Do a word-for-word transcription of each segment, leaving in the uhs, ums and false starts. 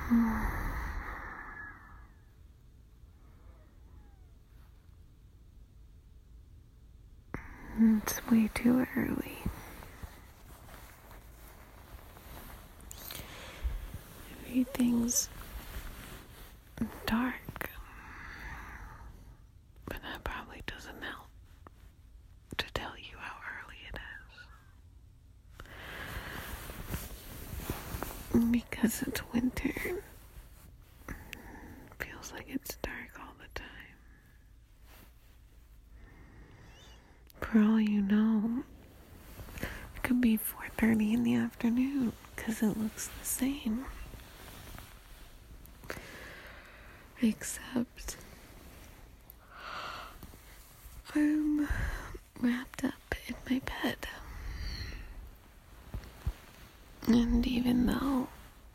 It's way too early. Everything's dark. But that probably doesn't help to tell you how early it is. Because it's winter. It feels like it's dark all the time. For all you know, it could be four thirty in the afternoon because it looks the same. Except I'm wrapped up in my bed. And even though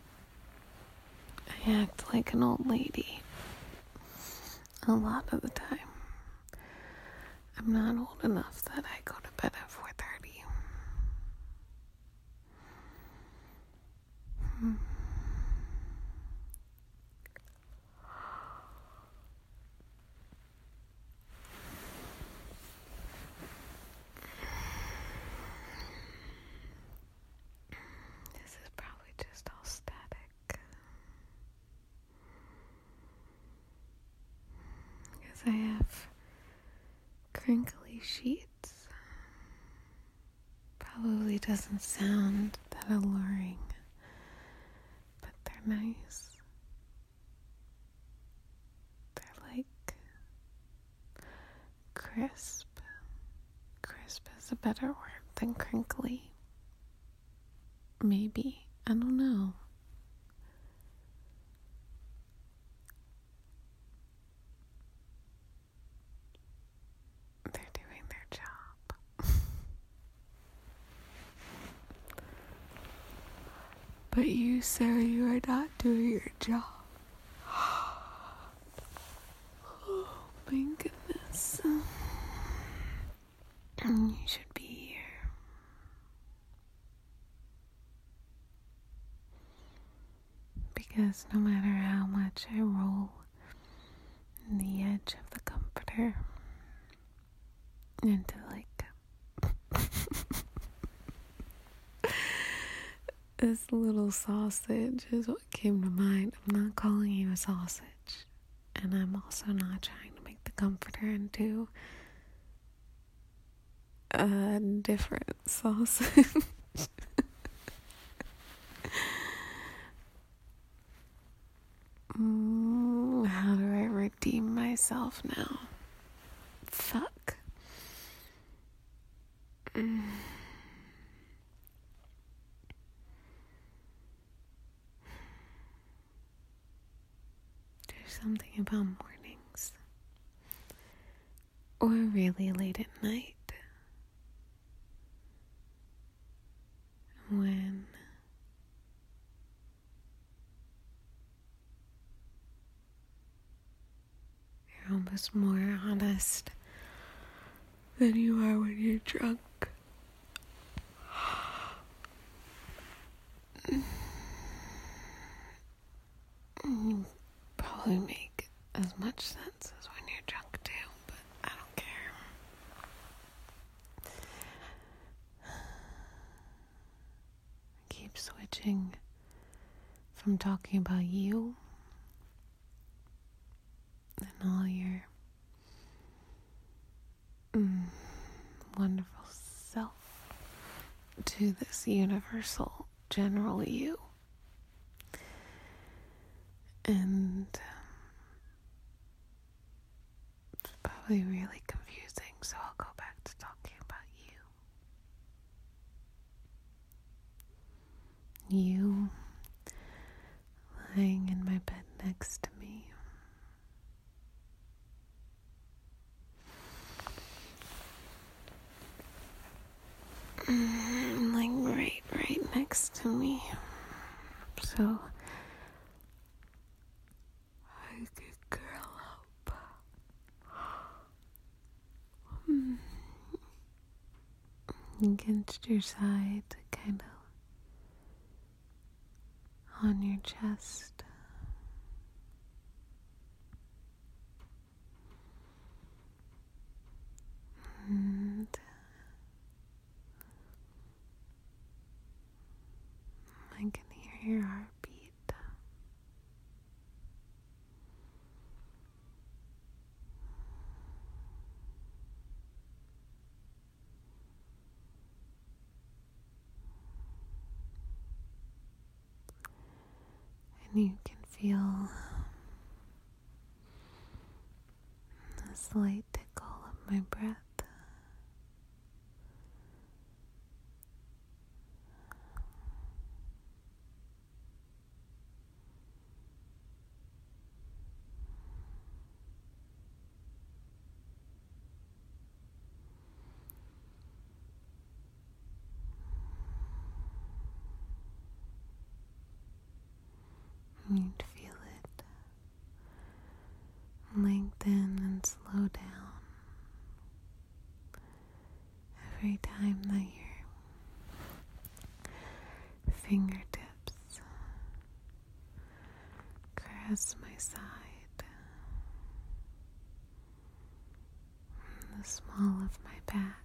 I act like an old lady a lot of the time, I'm not old enough that I go to bed at four thirty. Hmm. This is probably just all static. Because I have crinkly sheets. Probably doesn't sound that alluring, but they're nice. They're like crisp. Crisp is a better word than crinkly. Maybe. I don't know. They're doing their job. But you, sir, you are not doing your job. Oh my goodness. You should be here. Because no matter how much I roll in the edge of the comforter into like this little sausage is what came to mind. I'm not calling you a sausage. And I'm also not trying to make the comforter into a different sausage. mm, how do I redeem myself now? Fuck. Mm. There's something about mornings, or really late at night, when you're almost more honest than you are when you're drunk. You probably make as much sense as when you're drunk too, but I don't care. I keep switching from talking about you and all your mm, wonderful self to this universal general you. And it's probably really confusing, so I'll go back to talking about you. You lying in my bed next to me. Mm, like right, right next to me. So I could curl up mm. against your side, kind of on your chest, And you can feel a slight tickle of my breath. You'd feel it lengthen and slow down every time that your fingertips caress my side, the small of my back.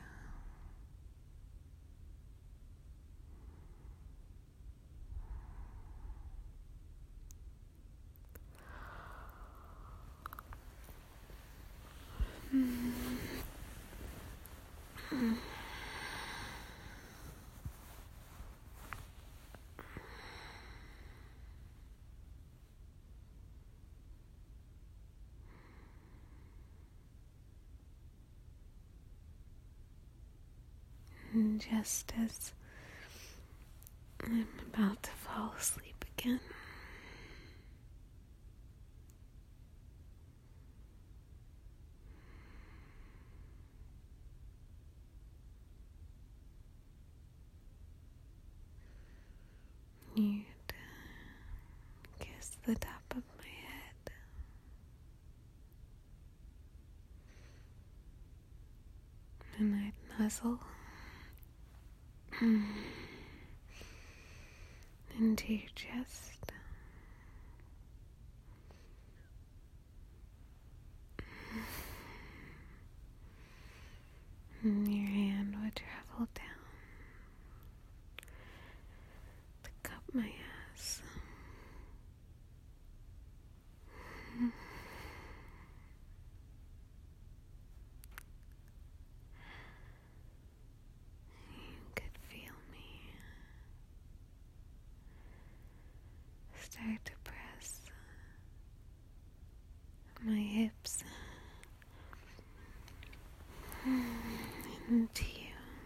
And just as I'm about to fall asleep again, you'd kiss the top of my head, and I'd nuzzle into your chest. And your hand would travel down to cup my ass. You could feel me start to press my hips into you.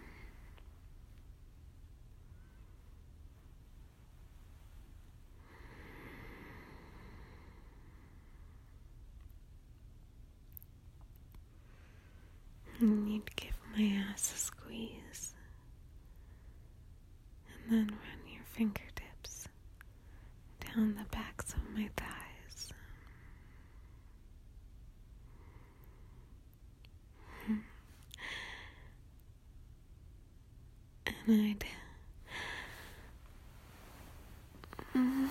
And you'd give my ass a squeeze, and then run your fingertips down the backs of my thighs. And I'd mm,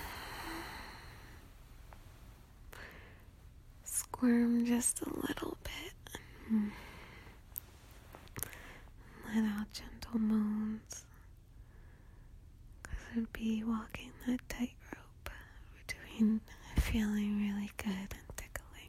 squirm just a little bit, mm, let out gentle moans, because it'd be walking that tightrope between feeling really good and tickling.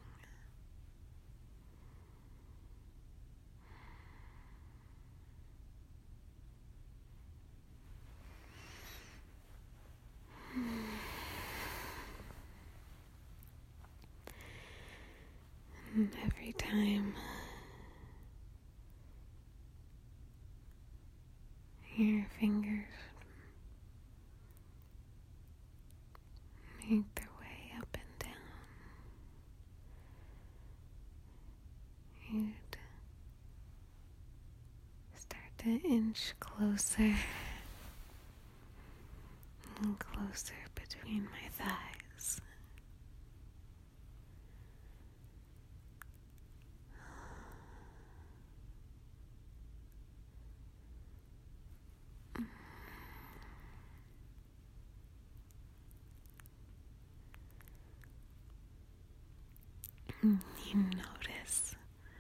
And every time your fingers make their way up and down, you'd start to inch closer and closer between my thighs. You notice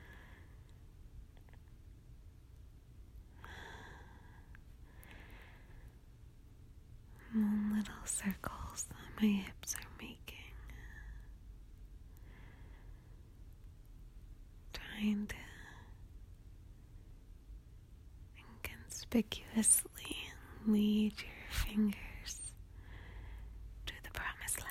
the little circles that my hips are making, trying to inconspicuously lead your fingers to the promised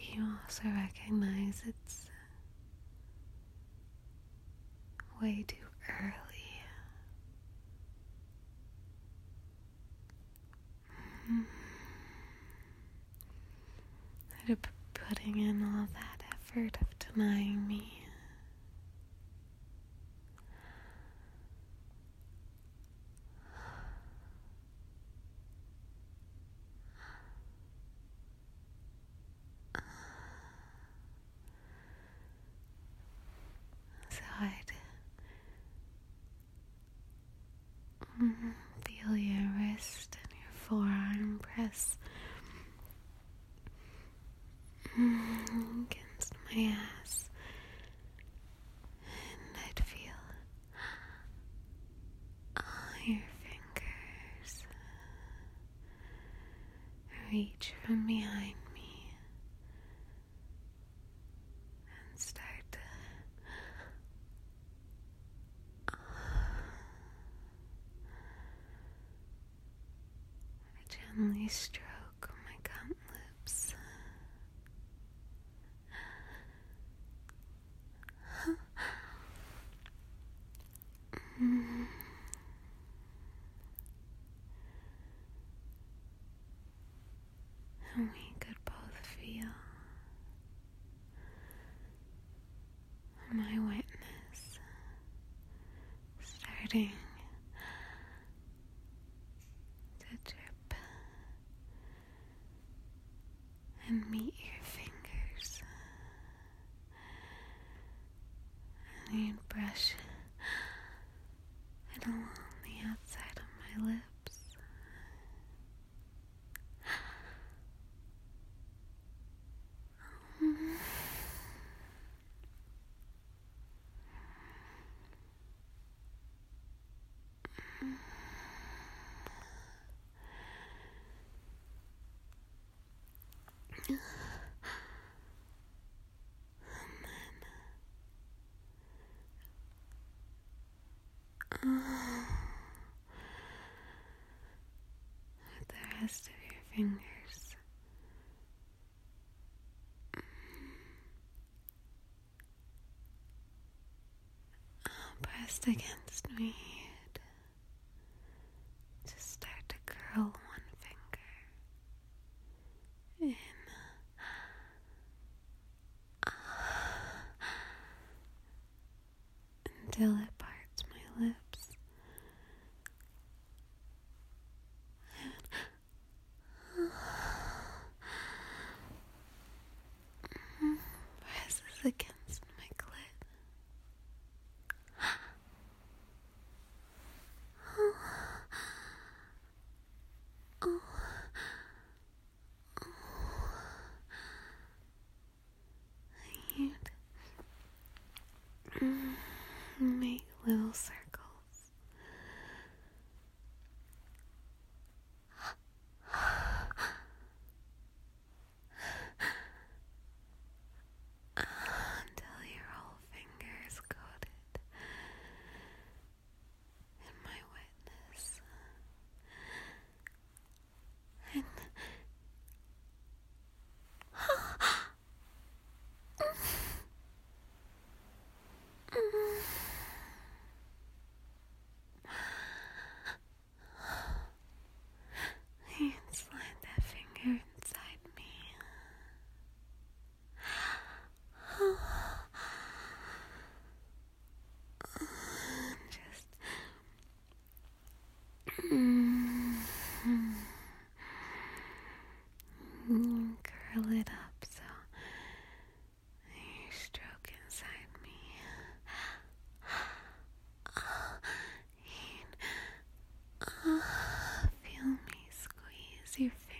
you also recognize it's way too early. That are putting in all that effort of denying me. So I'd mm, feel your wrist and your forearm press mm, against my ass, and I'd feel all your fingers reach from behind me and start to gently stroke my gum lips. Mm. And we could both feel my wetness starting to drip and meet your fingers, and you'd brush it along the outside of my lips. With the rest of your fingers, pressed against me, to start to curl one finger in until it parts my lips. And presses against my clit. You'd make little circles until your whole finger is coated in my wetness. And you'd slide that finger inside me. And just mm, curl it up so you stroke inside me. You'd uh, feel me squeeze your finger.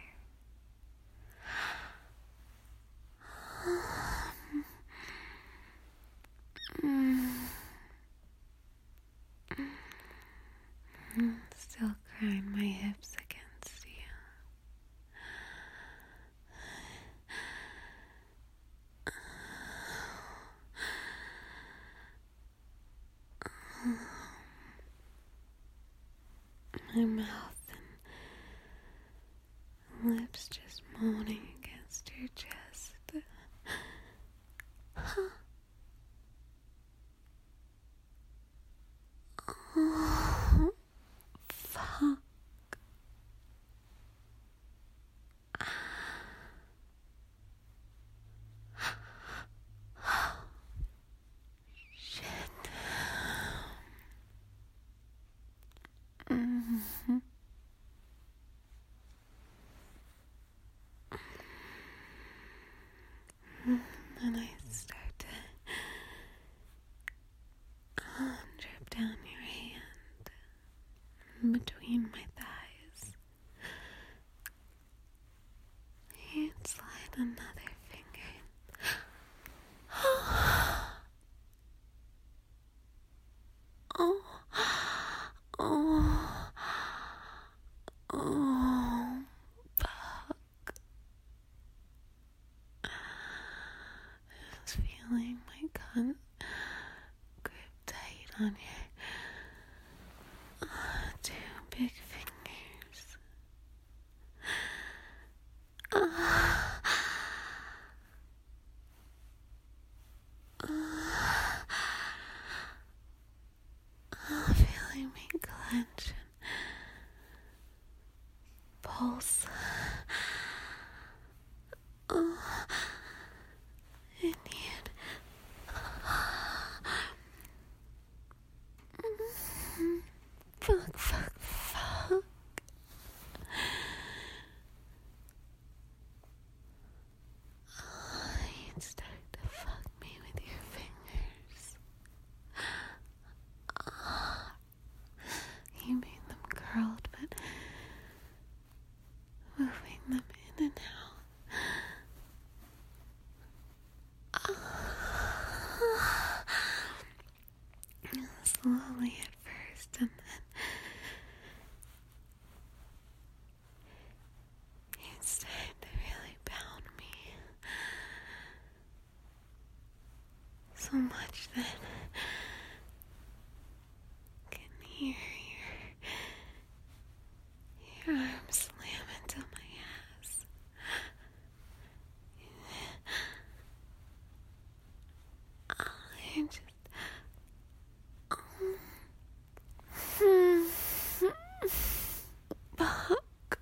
Mm. Still grind my hips against you. My mouth and lips just moaning against your chest. Oh, fuck. Shit. Mm-hmm. And I start to uh, drip down your hand between my thighs. You'd slide another finger. Oh, oh, oh, oh, fuck. I was feeling my cunt grip tight on your uh, two big fingers. Uh, uh, feeling me clench and pulse. Uh, and yet, fuck, fuck, fuck. You'd start to fuck me with your fingers. You made them curled, but moving them in and out. Slowly at first, and then you'd start to really pound me. So much that I can hear your, your arms slam into my ass. I just... Fuck.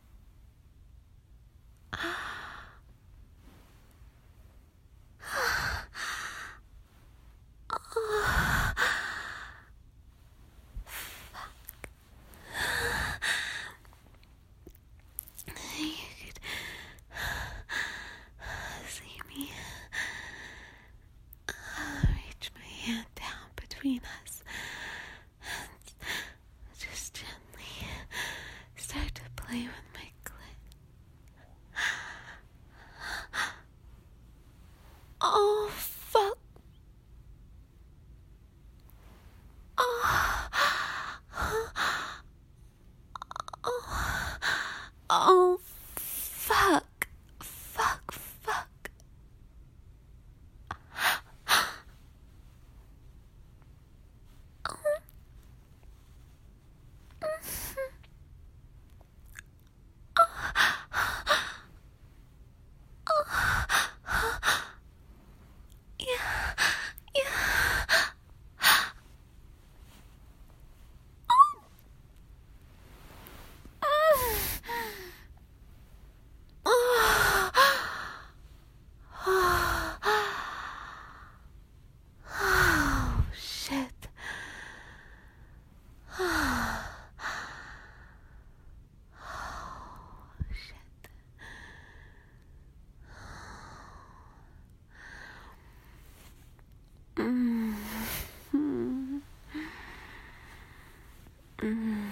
You could see me uh, reach my hand down between us and just gently start to play with my clit. Oh, fuck. Oh, oh, oh, fuck, fuck, fuck. Yeah, yeah. Oh, shit. Oh, shit. Mm. Mm. Mm.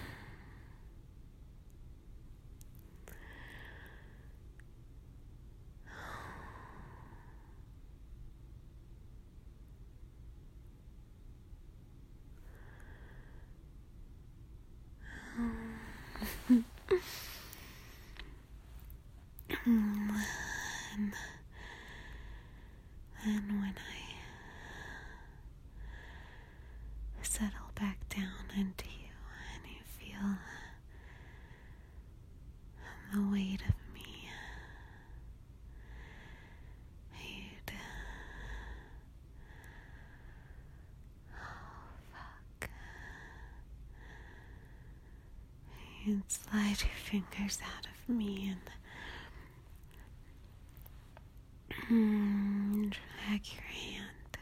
And then when I settle back down into you and you feel the weight of me, you'd... Oh, fuck. you'd slide your fingers out of me and mm, drag your hand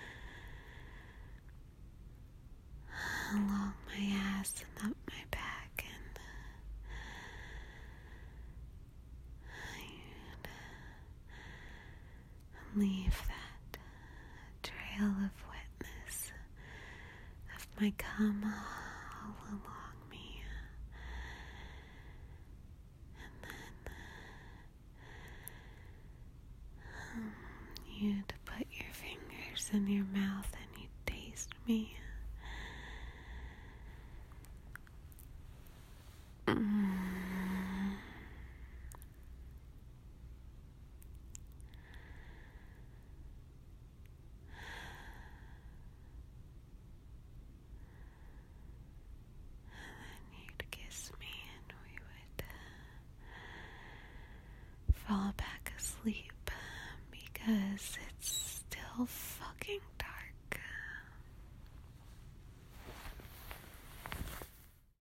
along my ass and up my back, and you'd leave that trail of wetness of my cum all along me, and then um, you'd put your fingers in your mouth and you'd taste me. Mm. You'd kiss me and we would fall back asleep because it's still fucking